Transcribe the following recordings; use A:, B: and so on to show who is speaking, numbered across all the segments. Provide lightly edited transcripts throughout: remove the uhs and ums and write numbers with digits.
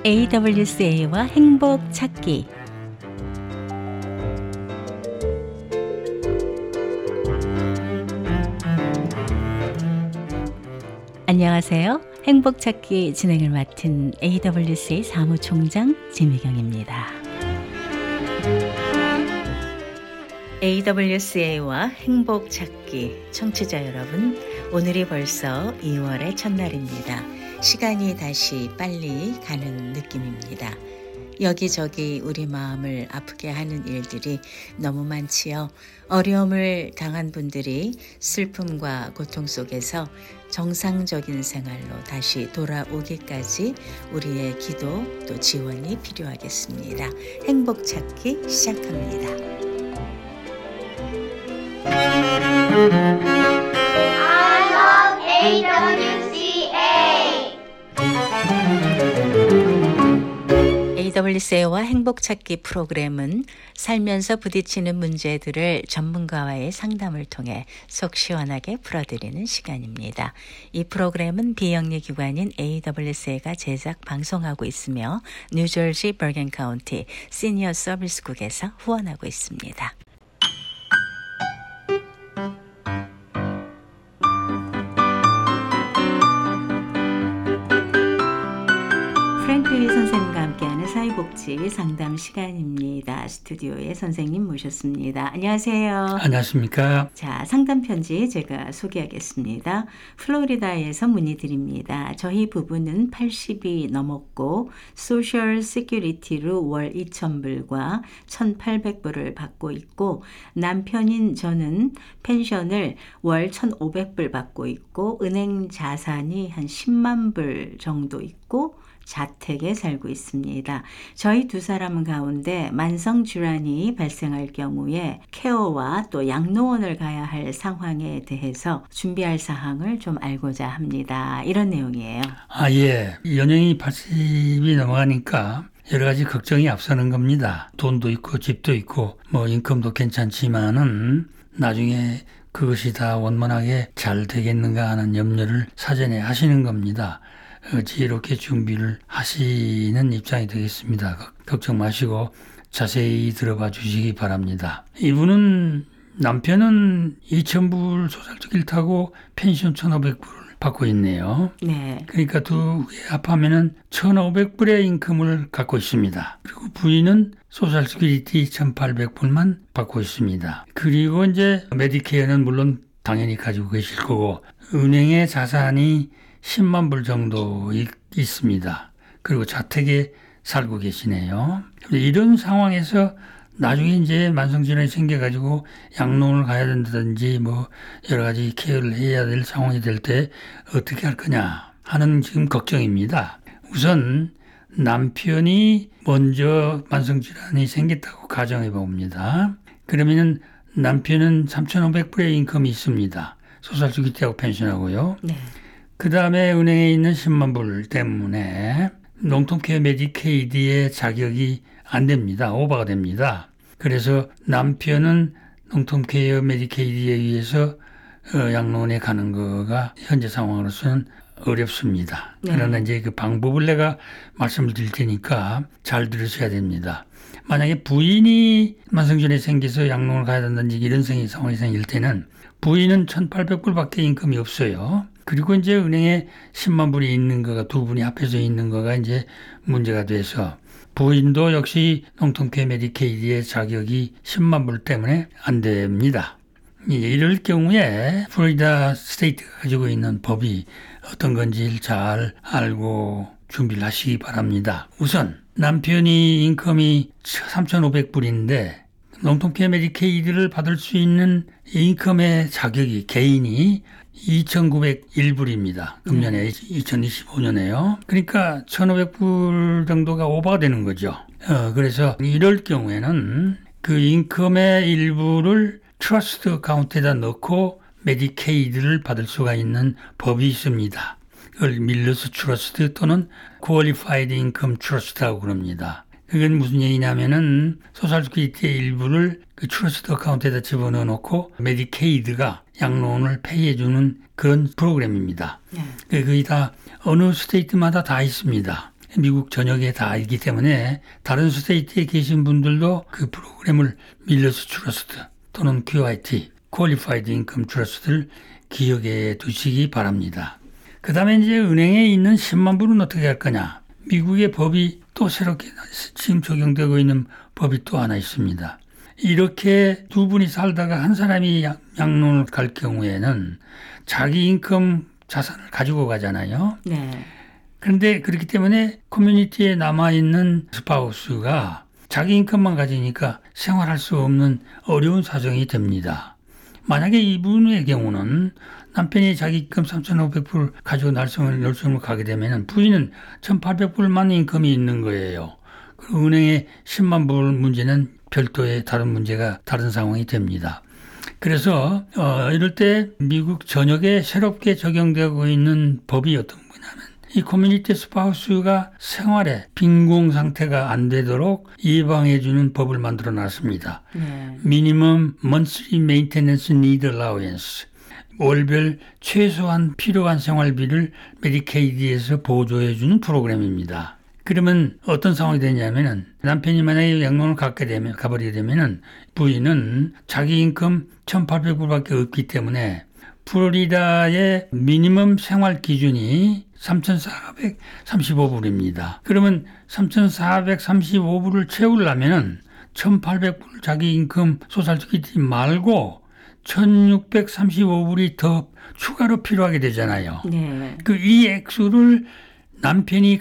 A: AWCA와 행복 찾기. 안녕하세요. 행복 찾기 진행을 맡은 AWCA 사무총장 진미경입니다. AWCA와 행복 찾기 청취자 여러분, 오늘이 벌써 2월의 첫날입니다. 시간이 다시 빨리 가는 느낌입니다. 여기저기 우리 마음을 아프게 하는 일들이 너무 많지요. 어려움을 당한 분들이 슬픔과 고통 속에서 정상적인 생활로 다시 돌아오기까지 우리의 기도 또 지원이 필요하겠습니다. 행복 찾기 시작합니다.
B: I love AWCA.
A: AWCA와 행복찾기 프로그램은 살면서 부딪히는 문제들을 전문가와의 상담을 통해 속 시원하게 풀어드리는 시간입니다. 이 프로그램은 비영리 기관인 AWCA가 제작 방송하고 있으며 뉴저지 버건 카운티 시니어 서비스국에서 후원하고 있습니다. 프랭클리 선생님과 함께하는 사회복지 상담 시간입니다. 스튜디오에 선생님 모셨습니다. 안녕하세요.
C: 안녕하십니까.
A: 자, 상담 편지 제가 소개하겠습니다. 플로리다에서 문의드립니다. 저희 부부는 80이 넘었고 소셜 시큐리티로 월 2,000불과 1,800불을 받고 있고 남편인 저는 펜션을 월 1,500불 받고 있고 은행 자산이 한 10만 불 정도 있고 자택에 살고 있습니다. 저희 두 사람 가운데 만성 질환이 발생할 경우에 케어와 또 양로원을 가야 할 상황에 대해서 준비할 사항을 좀 알고자 합니다. 이런 내용이에요.
C: 예. 연령이 80이 넘어가니까 여러 가지 걱정이 앞서는 겁니다. 돈도 있고 집도 있고 인컴도 괜찮지만은 나중에 그것이 다 원만하게 잘 되겠는가 하는 염려를 사전에 하시는 겁니다. 지혜롭게 준비를 하시는 입장이 되겠습니다. 걱정 마시고 자세히 들어봐 주시기 바랍니다. 이분은 남편은 2,000불 소sal적 일타고 펜션 1,500불을 받고 있네요.
A: 네.
C: 그러니까 두 개 합하면은 1,500불의 인컴을 갖고 있습니다. 그리고 부인은 소셜 시큐리티 1,800불만 받고 있습니다. 그리고 이제 메디케어는 물론 당연히 가지고 계실 거고 은행의 자산이 10만 불 정도 있습니다. 그리고 자택에 살고 계시네요. 이런 상황에서 나중에 이제 만성질환이 생겨가지고 양로원을 가야 된다든지 여러 가지 케어를 해야 될 상황이 될 때 어떻게 할 거냐 하는 지금 걱정입니다. 우선 남편이 먼저 만성질환이 생겼다고 가정해 봅니다. 그러면은 남편은 3,500불의 인컴이 있습니다. 소셜시큐리티하고 펜션하고요.
A: 네.
C: 그 다음에 은행에 있는 10만 불 때문에 롱텀케어 메디케이드의 자격이 안 됩니다. 오버가 됩니다. 그래서 남편은 롱텀케어 메디케이드에 의해서 양로원에 가는 거가 현재 상황으로서는 어렵습니다.
A: 네.
C: 그러나 이제 그 방법을 내가 말씀을 드릴 테니까 잘 들으셔야 됩니다. 만약에 부인이 만성질환이 생겨서 양로원을 가야 된다든지 이런 상황이 생길 때는 부인은 1,800불밖에 인컴이 없어요. 그리고 이제 은행에 10만 불이 있는 거가 두 분이 합해서 있는 거가 이제 문제가 돼서 부인도 역시 롱텀케어 메디케이드의 자격이 10만 불 때문에 안 됩니다. 이럴 경우에 플로리다 스테이트가 가지고 있는 법이 어떤 건지 잘 알고 준비를 하시기 바랍니다. 우선 남편이 인컴이 3,500불인데 롱텀케어 메디케이드를 받을 수 있는 인컴의 자격이 개인이 2,901불입니다. 금년에 2025년에요. 그러니까 1,500불 정도가 오버가 되는 거죠. 그래서 이럴 경우에는 그 인컴의 일부를 트러스트 어카운트에다 넣고 메디케이드를 받을 수가 있는 법이 있습니다. 그걸 밀러스 트러스트 또는 퀄리파이드 인컴 트러스트라고 그럽니다. 그건 무슨 얘기냐면은 소셜시큐리티의 일부를 그 트러스트 어카운트에다 집어넣어 놓고 메디케이드가 양로원을 페이해주는 그런 프로그램입니다. 그게 다 어느 스테이트마다 다 있습니다. 미국 전역에 다 있기 때문에 다른 스테이트에 계신 분들도 그 프로그램을 밀러스 트러스트 또는 QIT, Qualified Income Trust를 기억해 두시기 바랍니다. 그 다음에 이제 은행에 있는 10만 불은 어떻게 할 거냐. 미국의 법이 또 새롭게 지금 적용되고 있는 법이 또 하나 있습니다. 이렇게 두 분이 살다가 한 사람이 양론을 갈 경우에는 자기 인컴 자산을 가지고 가잖아요.
A: 네.
C: 그런데 그렇기 때문에 커뮤니티에 남아있는 스파우스가 자기 인컴만 가지니까 생활할 수 없는 어려운 사정이 됩니다. 만약에 이분의 경우는 남편이 자기 인컴 3,500불 가지고 날성을 가게 되면 부인은 1,800불만 인컴이 있는 거예요. 그리고 은행에 10만 불 문제는 별도의 다른 문제가 다른 상황이 됩니다. 그래서 이럴 때 미국 전역에 새롭게 적용되고 있는 법이 어떤 거냐면 이 커뮤니티 스파우스가 생활에 빈곤 상태가 안 되도록 예방해 주는 법을 만들어 놨습니다. Minimum Monthly Maintenance Need Allowance, 월별 최소한 필요한 생활비를 메디케이드에서 보조해 주는 프로그램입니다. 그러면 어떤 상황이 되냐면은 남편이 만약에 양론을 가버리게 되면은 부인은 자기 인컴 1,800불밖에 없기 때문에 플로리다의 미니멈 생활 기준이 3,435불입니다. 그러면 3,435불을 채우려면은 1,800불 자기 인컴 소셜세큐리티 말고 1,635불이 더 추가로 필요하게 되잖아요.
A: 네.
C: 이 액수를 남편이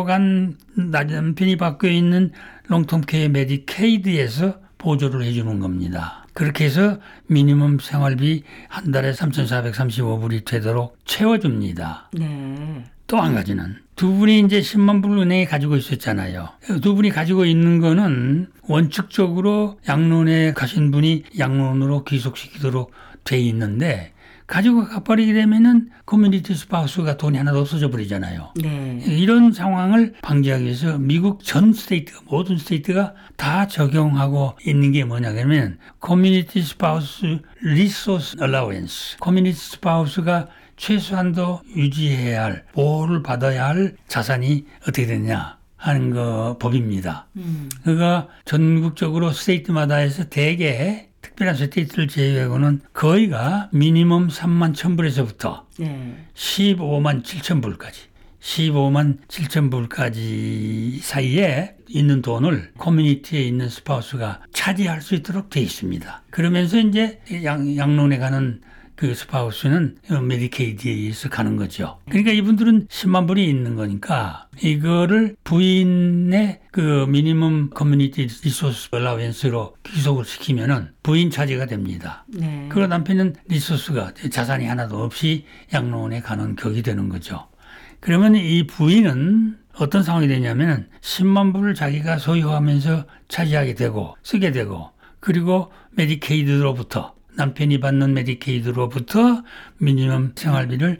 C: 받고 있는 롱텀케어 메디케이드에서 보조를 해주는 겁니다. 그렇게 해서 미니멈 생활비 한 달에 3,435불이 되도록 채워줍니다.
A: 네.
C: 또 한 가지는 두 분이 이제 10만 불 은행에 가지고 있었잖아요. 두 분이 가지고 있는 거는 원칙적으로 양론에 가신 분이 양론으로 귀속시키도록 돼 있는데 가지고 가버리게 되면은 커뮤니티 스파우스가 돈이 하나도 없어져 버리잖아요.
A: 네.
C: 이런 상황을 방지하기 위해서 미국 전 스테이트가 모든 스테이트가 다 적용하고 있는 게 뭐냐면 커뮤니티 스파우스 리소스 얼라우언스, 커뮤니티 스파우스가 최소한도 유지해야 할 보호를 받아야 할 자산이 어떻게 되느냐 하는 거 법입니다. 그가 전국적으로 스테이트마다 해서 대개 특별한 스테이트를 제외하고는 거의가 미니멈 3만 1,000불에서부터
A: 네.
C: 15만 7,000불까지 15만 7,000불까지 사이에 있는 돈을 커뮤니티에 있는 스파우스가 차지할 수 있도록 돼 있습니다. 그러면서 이제 양론에 가는 그 스파우스는 메디케이드에 의해서 가는 거죠. 그러니까 이분들은 10만 불이 있는 거니까 이거를 부인의 그 미니멈 커뮤니티 리소스 얼라우언스로 귀속을 시키면은 부인 차지가 됩니다.
A: 네.
C: 그리고 남편은 리소스가 자산이 하나도 없이 양론에 가는 격이 되는 거죠. 그러면 이 부인은 어떤 상황이 되냐면은 10만 불을 자기가 소유하면서 차지하게 되고 쓰게 되고 그리고 메디케이드로부터 남편이 받는 메디케이드로부터 미니멈 생활비를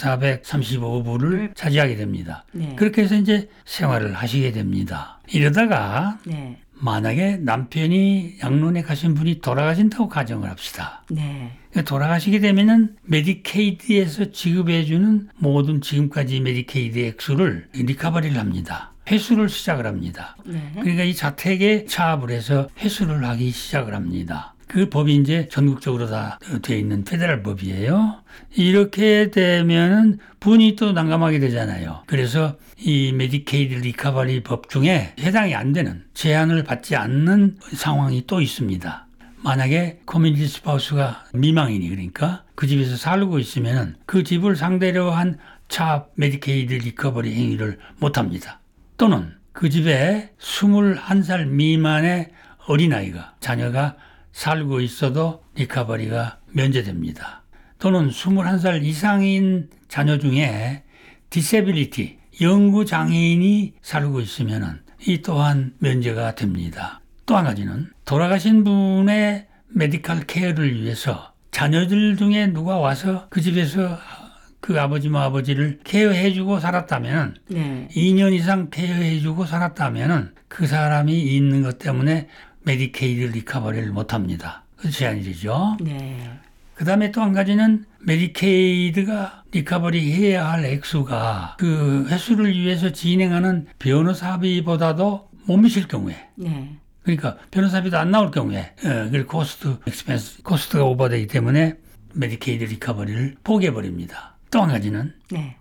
C: 3,435불을 차지하게 됩니다.
A: 네.
C: 그렇게 해서 이제 생활을 하시게 됩니다. 이러다가
A: 네.
C: 만약에 남편이 양론에 가신 분이 돌아가신다고 가정을 합시다.
A: 네.
C: 돌아가시게 되면은 메디케이드에서 지급해주는 모든 지금까지 메디케이드 액수를 리커버리를 합니다. 회수를 시작을 합니다.
A: 네.
C: 그러니까 이 자택에 차압을 해서 회수를 하기 시작을 합니다. 그 법이 이제 전국적으로 다 되어 있는 페더럴 법이에요. 이렇게 되면은 분이 또 난감하게 되잖아요. 그래서 이 메디케이드 리커버리 법 중에 해당이 안 되는 제한을 받지 않는 상황이 또 있습니다. 만약에 커뮤니티 스파우스가 미망인이 그러니까 그 집에서 살고 있으면은 그 집을 상대로 한 차압 메디케이드 리커버리 행위를 못 합니다. 또는 그 집에 21살 미만의 어린아이가 자녀가 살고 있어도 리커버리가 면제됩니다. 또는 21살 이상인 자녀 중에 디세빌리티, 영구장애인이 살고 있으면 이 또한 면제가 됩니다. 또 한 가지는 돌아가신 분의 메디컬 케어를 위해서 자녀들 중에 누가 와서 그 집에서 그 아버지를 케어해주고 살았다면
A: 네.
C: 2년 이상 케어해주고 살았다면 그 사람이 있는 것 때문에 메디케이드 리커버리를 못합니다. 그 제한이 되죠.
A: 네.
C: 그 다음에 또 한 가지는 메디케이드가 리커버리 해야 할 액수가 그 횟수를 위해서 진행하는 변호사비보다도 못 미칠 경우에
A: 네.
C: 그러니까 변호사비도 안 나올 경우에 그리고 코스트가 오버되기 때문에 메디케이드 리커버리를 포기해버립니다. 또 한 가지는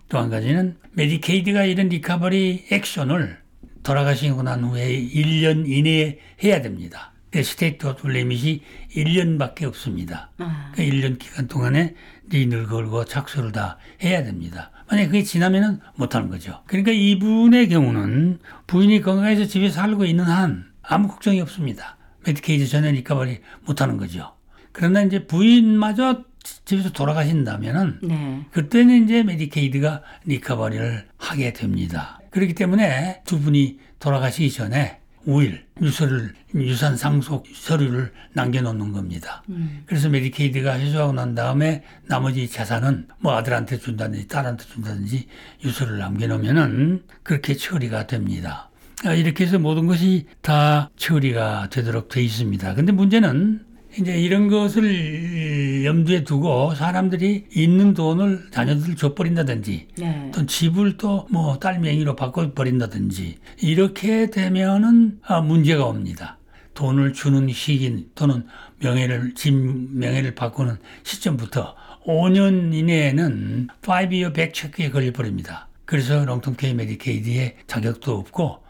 C: 메디케이드가 이런 리커버리 액션을 돌아가시고 난 후에 1년 이내에 해야 됩니다. 스테이트 오브 리밋이 1년밖에 없습니다. 그 1년 기간 동안에 린을 걸고 착수를 다 해야 됩니다. 만약에 그게 지나면은 못하는 거죠. 그러니까 이분의 경우는 부인이 건강해서 집에 살고 있는 한 아무 걱정이 없습니다. 메디케이드 전혀 리커버리 못하는 거죠. 그러나 이제 부인마저 집에서 돌아가신다면은 그때는 이제 메디케이드가 리커버리를 하게 됩니다. 그렇기 때문에 두 분이 돌아가시기 전에 5일 유산 상속 서류를 남겨놓는 겁니다. 그래서 메디케이드가 회수하고 난 다음에 나머지 자산은 뭐 아들한테 준다든지 딸한테 준다든지 유서를 남겨놓으면은 그렇게 처리가 됩니다. 이렇게 해서 모든 것이 다 처리가 되도록 돼 있습니다. 근데 문제는 이제 이런 것을 염두에 두고 사람들이 있는 돈을 자녀들 줘버린다든지 또 집을 또 뭐 딸 명의로 바꿔버린다든지 이렇게 되면은 문제가 옵니다. 돈을 주는 시기 또는 집 명예를 바꾸는 시점부터 5년 이내에는 5year back 체크에 걸려버립니다. 그래서 롱텀케어 메디케이드에 자격도 없고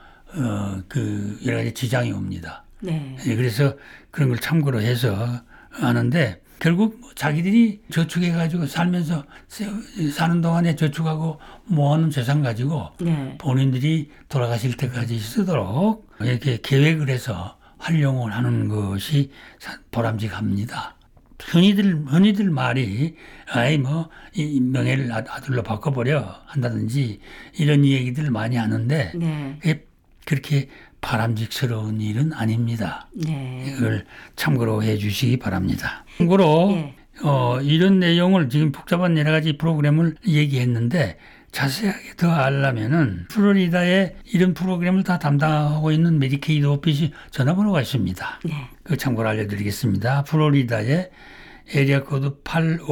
C: 여러 가지 지장이 옵니다. 그래서 그런 걸 참고로 해서 하는데 결국 자기들이 저축해가지고 살면서 사는 동안에 저축하고 모아놓은 재산 가지고 본인들이 돌아가실 때까지 쓰도록 이렇게 계획을 해서 활용을 하는 것이 보람직합니다. 흔히들 말이 이 명예를 아들로 바꿔버려 한다든지 이런 얘기들을 많이 하는데 그렇게 바람직스러운 일은 아닙니다. 이걸 참고로 해 주시기 바랍니다. 참고로 이런 내용을 지금 복잡한 여러 가지 프로그램을 얘기했는데 자세하게 더 알려면은 플로리다에 이런 프로그램을 다 담당하고 있는 메디케이드 오피스 전화번호가 있습니다. 그 참고로 알려드리겠습니다. 플로리다에 에리아 코드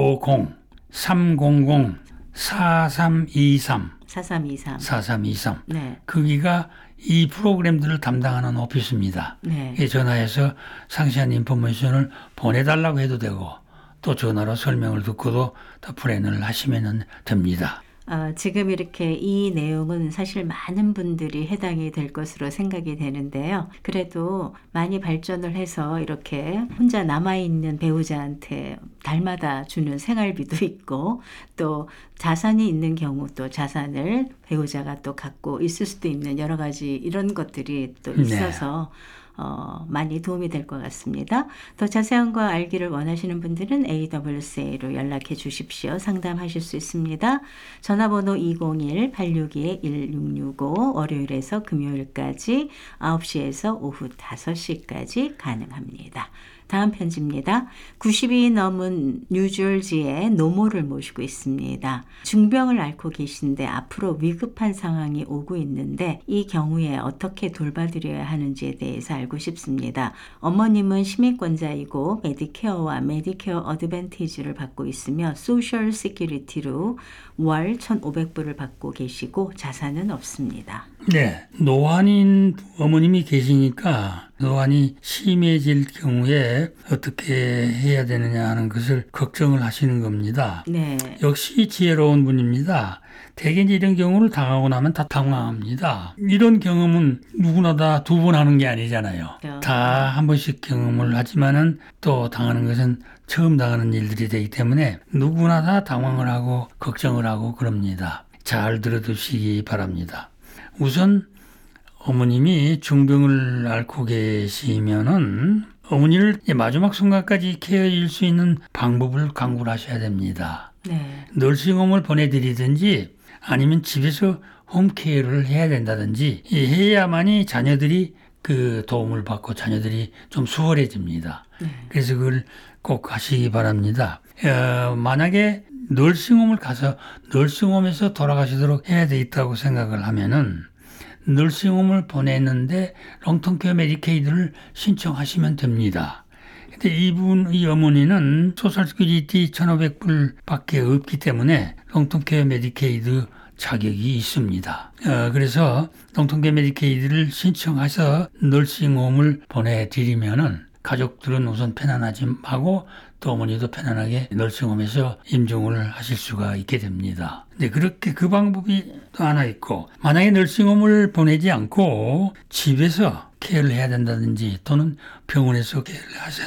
C: 850-300-4323 거기가 이 프로그램들을 담당하는 오피스입니다. 전화해서 상세한 인포메이션을 보내달라고 해도 되고 또 전화로 설명을 듣고도 더 플랜을 하시면 됩니다.
A: 지금 이렇게 이 내용은 사실 많은 분들이 해당이 될 것으로 생각이 되는데요. 그래도 많이 발전을 해서 이렇게 혼자 남아있는 배우자한테 달마다 주는 생활비도 있고 또 자산이 있는 경우 또 자산을 배우자가 또 갖고 있을 수도 있는 여러 가지 이런 것들이 또 있어서 많이 도움이 될 것 같습니다. 더 자세한 거 알기를 원하시는 분들은 AWCA로 연락해 주십시오. 상담하실 수 있습니다. 전화번호 201-862-1665 월요일에서 금요일까지 9시에서 오후 5시까지 가능합니다. 다음 편지입니다. 90이 넘은 뉴저지의 노모를 모시고 있습니다. 중병을 앓고 계신데 앞으로 위급한 상황이 오고 있는데 이 경우에 어떻게 돌봐드려야 하는지에 대해서 알고 싶습니다. 어머님은 시민권자이고 메디케어와 메디케어 어드밴티지를 받고 있으며 소셜 시큐리티로 월 1,500불을 받고 계시고 자산은 없습니다.
C: 노안인 어머님이 계시니까 노안이 심해질 경우에 어떻게 해야 되느냐 하는 것을 걱정을 하시는 겁니다. 역시 지혜로운 분입니다. 대개 이런 경우를 당하고 나면 다 당황합니다. 이런 경험은 누구나 다 두 번 하는 게 아니잖아요. 다 한 번씩 경험을 하지만은 또 당하는 것은 처음 당하는 일들이 되기 때문에 누구나 다 당황을 하고 걱정을 하고 그럽니다. 잘 들어두시기 바랍니다. 우선 어머님이 중병을 앓고 계시면은 어머니를 마지막 순간까지 케어해 줄 수 있는 방법을 강구를 하셔야 됩니다. 널싱홈을 보내드리든지 아니면 집에서 홈케어를 해야 된다든지 해야만이 자녀들이 그 도움을 받고 자녀들이 좀 수월해집니다. 그래서 그걸 꼭 하시기 바랍니다. 만약에 널싱홈을 가서 널싱홈에서 돌아가시도록 해야 돼 있다고 생각을 하면은 널싱홈을 보냈는데 롱텀케어 메디케이드를 신청하시면 됩니다. 근데 이 어머니는 소셜 시큐리티 1,500불밖에 없기 때문에 롱텀케어 메디케이드 자격이 있습니다. 그래서 롱텀케어 메디케이드를 신청해서 널싱홈을 보내드리면은 가족들은 우선 편안하지 하고 또 어머니도 편안하게 널싱홈에서 임종을 하실 수가 있게 됩니다. 근데 그렇게 그 방법이 또 하나 있고, 만약에 널싱홈을 보내지 않고 집에서 케어를 해야 된다든지 또는 병원에서 케어를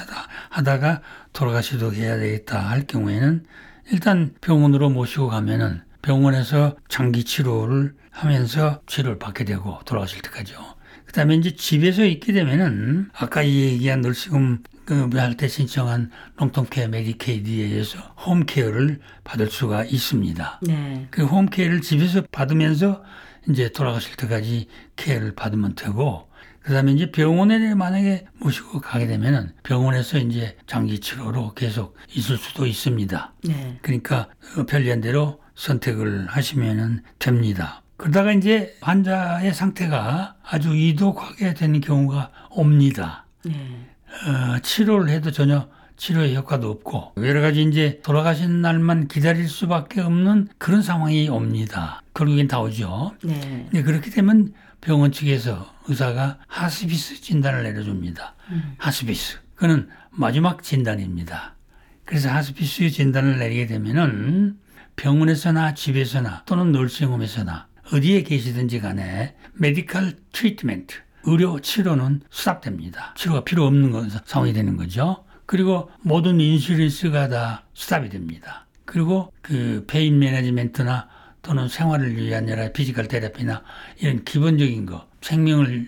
C: 하다가 돌아가시도록 해야 되겠다 할 경우에는 일단 병원으로 모시고 가면은 병원에서 장기 치료를 하면서 치료를 받게 되고 돌아가실 때까지요. 그 다음에 이제 집에서 있게 되면은 아까 얘기한 널싱홈 할 때 신청한 롱텀케어 메디케이드에 의해서 홈케어를 받을 수가 있습니다.
A: 네.
C: 그 홈케어를 집에서 받으면서 이제 돌아가실 때까지 케어를 받으면 되고, 그 다음에 이제 병원에 만약에 모시고 가게 되면은 병원에서 이제 장기 치료로 계속 있을 수도 있습니다.
A: 네.
C: 그러니까 편리한 대로 선택을 하시면 됩니다. 그러다가 이제 환자의 상태가 아주 이독하게 되는 경우가 옵니다.
A: 네.
C: 치료를 해도 전혀 치료의 효과도 없고 여러 가지 이제 돌아가신 날만 기다릴 수밖에 없는 그런 상황이 옵니다. 결국엔 다 오죠.
A: 네.
C: 근데 그렇게 되면 병원 측에서 의사가 하스피스 진단을 내려줍니다. 하스피스. 그는 마지막 진단입니다. 그래서 하스피스 진단을 내리게 되면은 병원에서나 집에서나 또는 널싱홈에서나 어디에 계시든지 간에 메디컬 트리트먼트, 의료 치료는 스탑됩니다. 치료가 필요 없는 상황이 되는 거죠. 그리고 모든 인슈런스가 다 스탑이 됩니다. 그리고 그 페인 매니지먼트나 또는 생활을 위한 여러 피지컬 테라피나 이런 기본적인 거, 생명을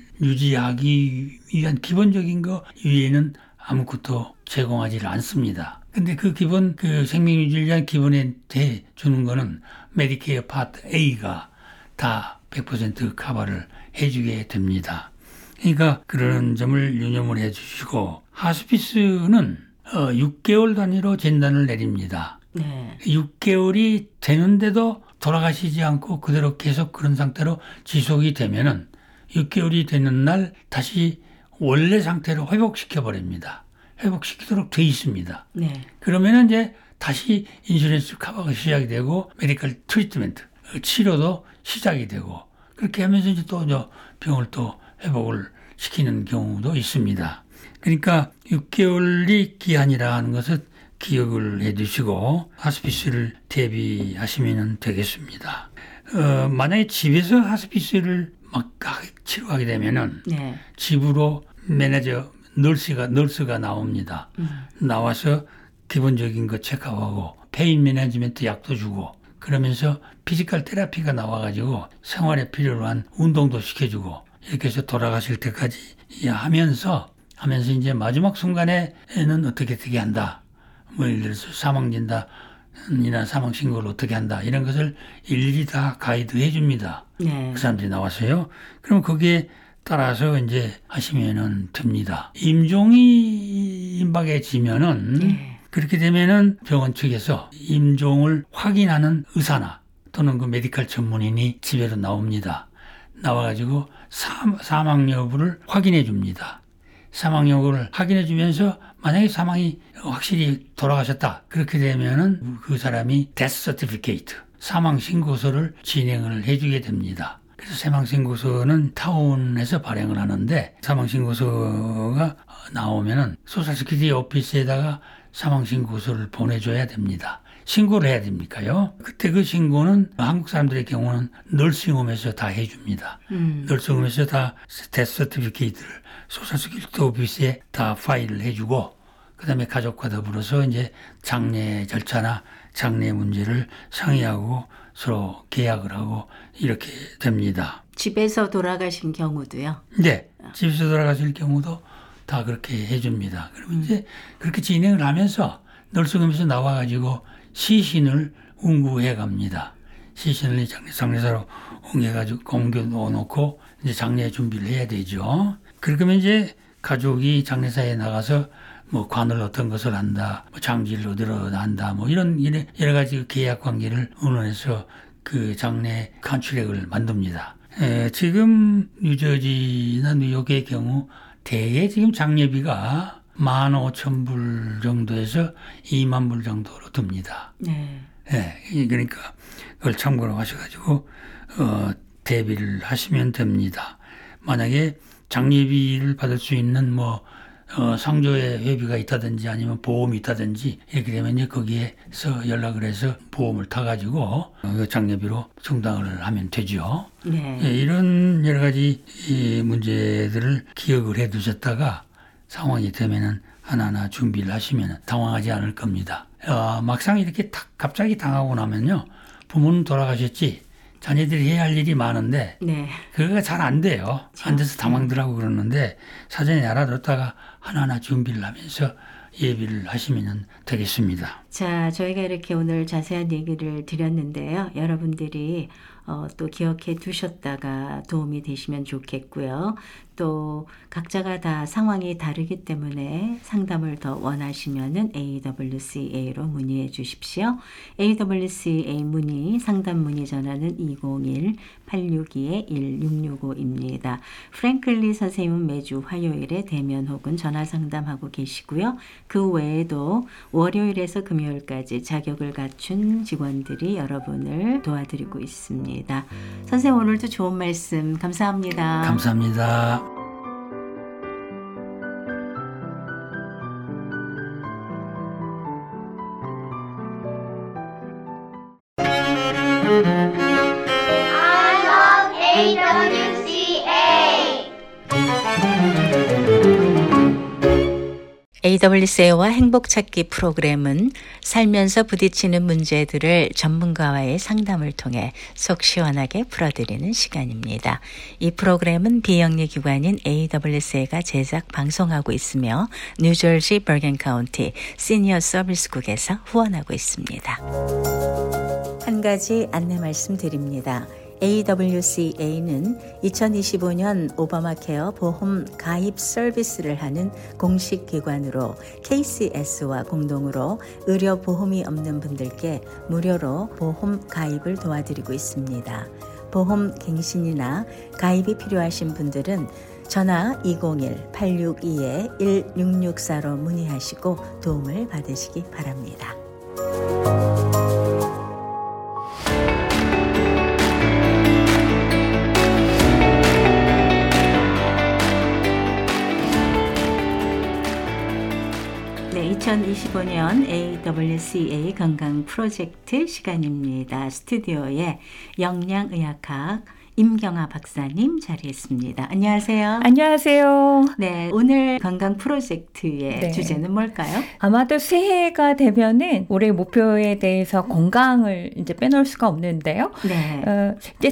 C: 유지하기 위한 기본적인 거 위에는 아무것도 제공하지 않습니다. 근데 그 기본, 그 생명 유지를 위한 기본에 대해 주는 거는 메디케어 파트 A가 다 100% 커버를 해주게 됩니다. 그러니까 그런 점을 유념을 해 주시고, 하스피스는 6개월 단위로 진단을 내립니다.
A: 네.
C: 6개월이 되는데도 돌아가시지 않고 그대로 계속 그런 상태로 지속이 되면은 6개월이 되는 날 다시 원래 상태로 회복시켜 버립니다. 회복시키도록 돼 있습니다.
A: 네.
C: 그러면은 이제 다시 인슈런스 커버가 시작이 되고 메디컬 트리트먼트 치료도 시작이 되고 그렇게 하면서 이제 또 병을 또 회복을 시키는 경우도 있습니다. 그러니까 6개월이 기한이라 하는 것을 기억을 해 두시고 하스피스를 대비하시면 되겠습니다. 만약에 집에서 하스피스를 막 치료하게 되면은
A: 네.
C: 집으로 매니저 널스가 나옵니다. 나와서 기본적인 거 체크하고 페인 매니지먼트 약도 주고 그러면서 피지컬 테라피가 나와가지고 생활에 필요로 한 운동도 시켜주고 이렇게 해서 돌아가실 때까지 하면서 이제 마지막 순간에는 어떻게 한다. 뭐 예를 들어서 사망 진단이나 사망 신고를 어떻게 한다. 이런 것을 일일이 다 가이드 해줍니다.
A: 네.
C: 그 사람들이 나와서요. 그럼 거기에 따라서 이제 하시면은 됩니다. 임종이 임박해지면은
A: 네.
C: 그렇게 되면은 병원 측에서 임종을 확인하는 의사나 또는 그 메디컬 전문인이 집에로 나옵니다. 나와가지고 사망 여부를 확인해 줍니다. 사망 여부를 확인해 주면서 만약에 사망이 확실히 돌아가셨다. 그렇게 되면은 그 사람이 데스 서티피케이트, 사망 신고서를 진행을 해주게 됩니다. 그래서 사망 신고서는 타운에서 발행을 하는데 사망 신고서가 나오면은 소셜 시큐리티 오피스에다가 사망 신고서를 보내줘야 됩니다. 신고를 해야 됩니까요? 그때 그 신고는 한국 사람들의 경우는 널싱홈에서 다 해줍니다. 널싱홈에서 다 데스 서티피케이트를 소셜 시큐리티 오피스에 다 파일을 해주고 그다음에 가족과 더불어서 이제 장례 절차나 장례 문제를 상의하고 서로 계약을 하고 이렇게 됩니다.
A: 집에서 돌아가신 경우도요?
C: 네, 집에서 돌아가실 경우도 다 그렇게 해줍니다. 그러면 이제 그렇게 진행을 하면서 널싱홈에서 나와가지고 시신을 운구해 갑니다. 시신을 장례사로 옮겨놓고 이제 장례 준비를 해야 되죠. 그러면 이제 가족이 장례사에 나가서 뭐 관을 어떤 것을 한다, 뭐 장지를 어디로 한다, 뭐 이런 여러 가지 계약 관계를 의논해서 그 장례 컨트랙을 만듭니다. 지금 뉴저지나 뉴욕의 경우 대개 지금 장례비가 15,000불 정도에서 2만 불 정도로 듭니다.
A: 네.
C: 예, 그러니까 그걸 참고로 하셔가지고 대비를 하시면 됩니다. 만약에 장례비를 받을 수 있는 상조의 회비가 있다든지 아니면 보험이 있다든지 이렇게 되면 이제 거기에서 연락을 해서 보험을 타가지고 그 장례비로 충당을 하면 되죠.
A: 네.
C: 예, 이런 여러 가지 이 문제들을 기억을 해 두셨다가 상황이 되면은 하나하나 준비를 하시면 당황하지 않을 겁니다. 막상 이렇게 갑자기 당하고 나면요. 부모는 돌아가셨지 자녀들이 해야 할 일이 많은데
A: 네.
C: 그거가 잘 안 돼요. 안 돼서 당황들 하고 그러는데 사전에 알아뒀다가 하나하나 준비를 하면서 예비를 하시면 되겠습니다.
A: 자, 저희가 이렇게 오늘 자세한 얘기를 드렸는데요. 여러분들이 또 기억해 두셨다가 도움이 되시면 좋겠고요. 또 각자가 다 상황이 다르기 때문에 상담을 더 원하시면은 AWCA로 문의해 주십시오. AWCA 문의 상담 문의 전화는 201-862-1665입니다. 프랭클리 선생님은 매주 화요일에 대면 혹은 전화 상담하고 계시고요. 그 외에도 월요일에서 금요일까지 자격을 갖춘 직원들이 여러분을 도와드리고 있습니다. 선생님 오늘도 좋은 말씀 감사합니다.
C: 감사합니다.
B: I love AWCA.
A: AWCA와 행복찾기 프로그램은 살면서 부딪히는 문제들을 전문가와의 상담을 통해 속 시원하게 풀어드리는 시간입니다. 이 프로그램은 비영리 기관인 AWCA가 제작 방송하고 있으며 뉴저지 버건 카운티 시니어 서비스국에서 후원하고 있습니다. 한 가지 안내 말씀드립니다. AWCA는 2025년 오바마케어 보험 가입 서비스를 하는 공식 기관으로 KCS와 공동으로 의료 보험이 없는 분들께 무료로 보험 가입을 도와드리고 있습니다. 보험 갱신이나 가입이 필요하신 분들은 전화 201-862-1664로 문의하시고 도움을 받으시기 바랍니다. 네, 2025년 AWCA 건강 프로젝트 시간입니다. 스튜디오에 영양의학학 임경아 박사님 자리했습니다. 안녕하세요.
D: 안녕하세요.
A: 네, 오늘 건강 프로젝트의
D: 네.
A: 주제는 뭘까요?
D: 아마도 새해가 되면은 올해 목표에 대해서 건강을 이제 빼놓을 수가 없는데요.
A: 네.
D: 이제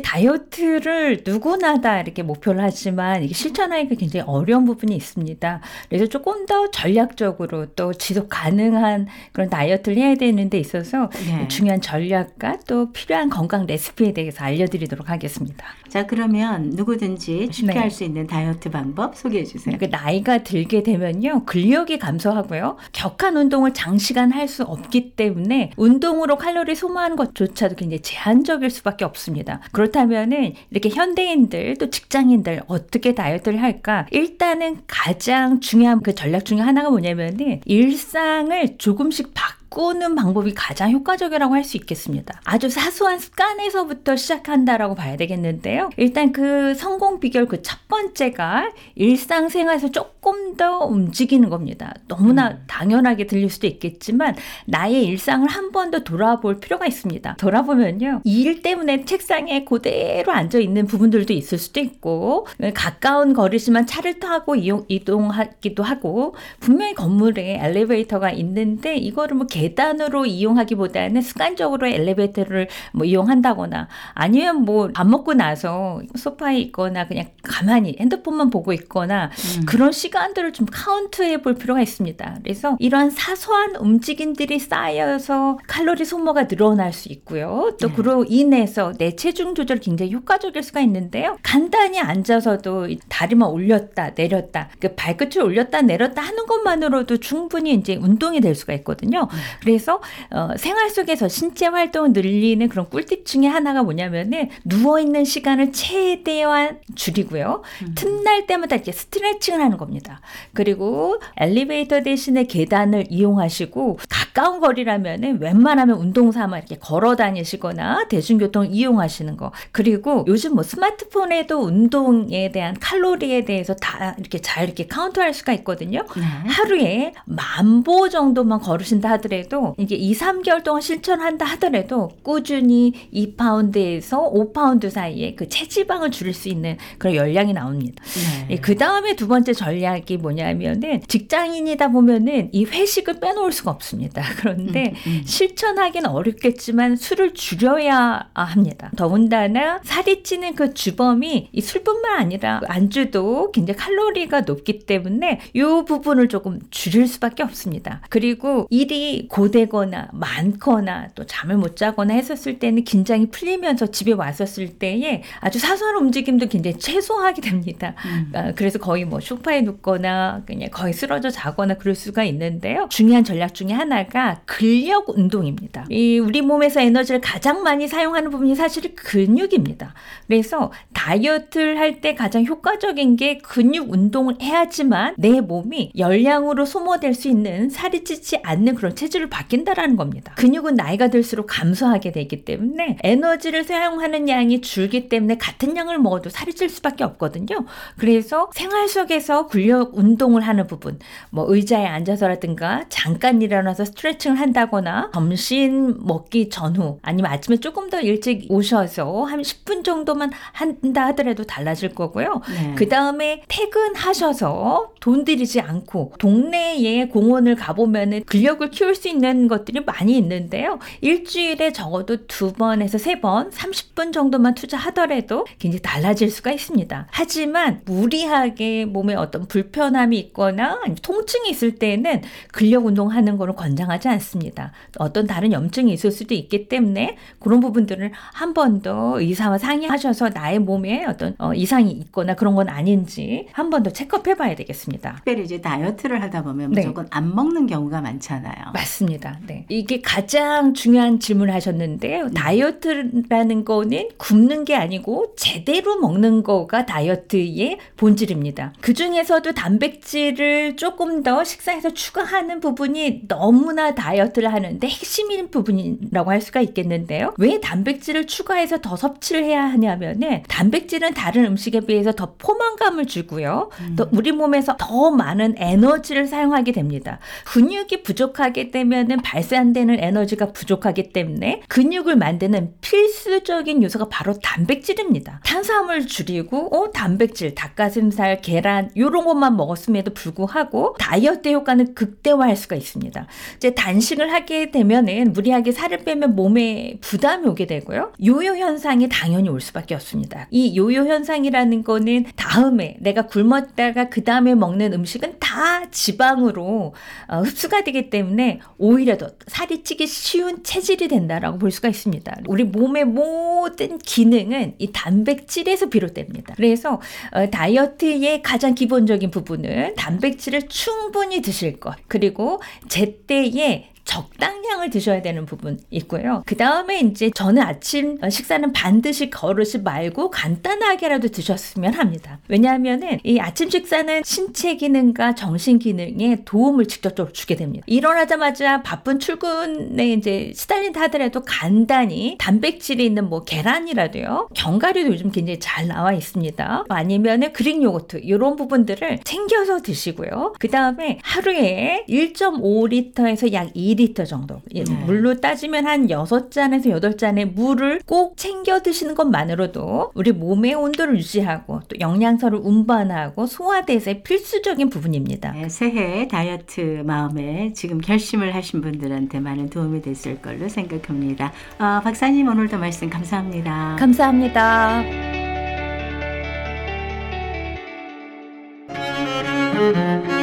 D: 다이어트를 누구나 다 이렇게 목표를 하지만 이게 실천하기가 굉장히 어려운 부분이 있습니다. 그래서 조금 더 전략적으로 또 지속 가능한 그런 다이어트를 해야 되는 데 있어서
A: 네.
D: 중요한 전략과 또 필요한 건강 레시피에 대해서 알려드리도록 하겠습니다.
A: 자, 그러면 누구든지 쉽게
D: 네.
A: 할 수 있는 다이어트 방법 소개해 주세요.
D: 나이가 들게 되면요, 근력이 감소하고요, 격한 운동을 장시간 할 수 없기 때문에 운동으로 칼로리 소모하는 것조차도 굉장히 제한적일 수밖에 없습니다. 그렇다면은 이렇게 현대인들 또 직장인들 어떻게 다이어트를 할까? 일단은 가장 중요한 그 전략 중에 하나가 뭐냐면은 일상을 조금씩 바꾸는 방법이 가장 효과적이라고 할 수 있겠습니다. 아주 사소한 습관에서부터 시작한다라고 봐야 되겠는데요. 일단 그 성공 비결 그 첫 번째가 일상생활에서 조금 더 움직이는 겁니다. 너무나 당연하게 들릴 수도 있겠지만 나의 일상을 한 번 더 돌아볼 필요가 있습니다. 돌아보면요, 일 때문에 책상에 그대로 앉아 있는 부분들도 있을 수도 있고, 가까운 거리지만 차를 타고 이동하기도 하고, 분명히 건물에 엘리베이터가 있는데 이거를 뭐 계단으로 이용하기보다는 습관적으로 엘리베이터를 뭐 이용한다거나, 아니면 뭐 밥 먹고 나서 소파에 있거나 그냥 가만히 핸드폰만 보고 있거나 그런 시간들을 좀 카운트해 볼 필요가 있습니다. 그래서 이러한 사소한 움직임들이 쌓여서 칼로리 소모가 늘어날 수 있고요. 또 그로 인해서 내 체중 조절이 굉장히 효과적일 수가 있는데요. 간단히 앉아서도 다리만 올렸다 내렸다, 그 발끝을 올렸다 내렸다 하는 것만으로도 충분히 이제 운동이 될 수가 있거든요. 그래서 생활 속에서 신체 활동을 늘리는 그런 꿀팁 중에 하나가 뭐냐면은 누워있는 시간을 최대한 줄이고요. 틈날 때마다 이제 스트레칭을 하는 겁니다. 없습니다. 그리고 엘리베이터 대신에 계단을 이용하시고 가까운 거리라면은 웬만하면 운동 삼아 이렇게 걸어 다니시거나 대중교통을 이용하시는 거. 그리고 요즘 뭐 스마트폰에도 운동에 대한 칼로리에 대해서 다 이렇게 잘 이렇게 카운트할 수가 있거든요.
A: 네.
D: 하루에 10,000보 정도만 걸으신다 하더라도 이게 2, 3개월 동안 실천한다 하더라도 꾸준히 2파운드에서 5파운드 사이에 그 체지방을 줄일 수 있는 그런 열량이 나옵니다.
A: 네.
D: 그 다음에 두 번째 전략이 뭐냐면은 직장인이다 보면은 이 회식을 빼놓을 수가 없습니다. 그런데 실천하기는 어렵겠지만 술을 줄여야 합니다. 더군다나 살이 찌는 그 주범이 이 술뿐만 아니라 안주도 굉장히 칼로리가 높기 때문에 이 부분을 조금 줄일 수밖에 없습니다. 그리고 일이 고되거나 많거나 또 잠을 못 자거나 했었을 때는 긴장이 풀리면서 집에 왔었을 때에 아주 사소한 움직임도 굉장히 최소화하게 됩니다. 그래서 거의 뭐 소파에 눕거나 그냥 거의 쓰러져 자거나 그럴 수가 있는데요. 중요한 전략 중에 하나가 근력 운동입니다. 우리 몸에서 에너지를 가장 많이 사용하는 부분이 사실 근육입니다. 그래서 다이어트를 할 때 가장 효과적인 게 근육 운동을 해야지만 내 몸이 열량으로 소모될 수 있는 살이 찌지 않는 그런 체질로 바뀐다라는 겁니다. 근육은 나이가 들수록 감소하게 되기 때문에 에너지를 사용하는 양이 줄기 때문에 같은 양을 먹어도 살이 찔 수밖에 없거든요. 그래서 생활 속에서 근력 운동을 하는 부분, 뭐 의자에 앉아서라든가 잠깐 일어나서 스트레칭을 한다거나 점심 먹기 전후 아니면 아침에 조금 더 일찍 오셔서 한 10분 정도만 한다 하더라도 달라질 거고요.
A: 네.
D: 그 다음에 퇴근하셔서 돈 들이지 않고 동네에 공원을 가보면은 근력을 키울 수 있는 것들이 많이 있는데요. 일주일에 적어도 2번에서 3번 30분 정도만 투자하더라도 굉장히 달라질 수가 있습니다. 하지만 무리하게 몸에 어떤 불편함이 있거나 통증이 있을 때는 근력 운동하는 거를 권장하지 않습니다. 어떤 다른 염증이 있을 수도 있기 때문에 그런 부분들을 한 번 더 의사와 상의하셔서 나의 몸에 어떤 이상이 있거나 그런 건 아닌지 한 번 더 체크해 봐야 되겠습니다.
A: 특별히 이제 다이어트를 하다 보면
D: 네.
A: 무조건 안 먹는 경우가 많잖아요.
D: 맞습니다. 네. 이게 가장 중요한 질문을 하셨는데요. 다이어트라는 거는 굶는 게 아니고 제대로 먹는 거가 다이어트의 본질입니다. 그 중에서도 단백질을 조금 더 식사에서 추가하는 부분이 너무나 다이어트를 하는데 핵심인 부분이라고 할 수가 있겠는데요. 왜 단백질을 추가해서 더 섭취를 해야 하냐면은 단백질은 다른 음식에 비해서 더 포만감을 주고요. 또 우리 몸에서 더 많은 에너지를 사용하게 됩니다. 근육이 부족하게 되면은 발산되는 에너지가 부족하기 때문에 근육을 만드는 필수적인 요소가 바로 단백질입니다. 탄수화물 줄이고 단백질, 닭가슴살, 계란 이런 것만 먹었음에도 불구하고 다이어트 효과는 극대화할 수가 있습니다. 이제 단식을 하게 되면은 무리하게 살을 빼면 몸에 부담이 오게 되고요. 요요 현상이 당연히 올 수밖에 없습니다. 이 요요 현상이라는 거는 다음에 내가 굶었다가 그 다음에 먹는 음식은 다 지방으로 흡수가 되기 때문에 오히려 더 살이 찌기 쉬운 체질이 된다라고 볼 수가 있습니다. 우리 몸의 모든 기능은 이 단백질에서 비롯됩니다. 그래서 다이어트의 가장 기본적인 부분은 단백질을 충분히 드실 것, 그리고 제때에 적당량을 드셔야 되는 부분 있고요. 그 다음에 이제 저는 아침 식사는 반드시 거르지 말고 간단하게라도 드셨으면 합니다. 왜냐하면은 이 아침 식사는 신체 기능과 정신 기능에 도움을 직접적으로 주게 됩니다. 일어나자마자 바쁜 출근에 이제 시달린다 하더라도 간단히 단백질이 있는 뭐 계란이라도요. 견과류도 요즘 굉장히 잘 나와 있습니다. 아니면은 그릭 요거트 이런 부분들을 챙겨서 드시고요. 그 다음에 하루에 1.5리터에서 약 2리터 정도. 물로 따지면 한 6잔에서 8잔의 물을 꼭 챙겨 드시는 것만으로도 우리 몸의 온도를 유지하고 또 영양소를 운반하고 소화대사의 필수적인 부분입니다.
A: 네, 새해 다이어트 마음에 지금 결심을 하신 분들한테 많은 도움이 됐을 걸로 생각합니다. 박사님 오늘도 말씀 감사합니다.
D: 감사합니다.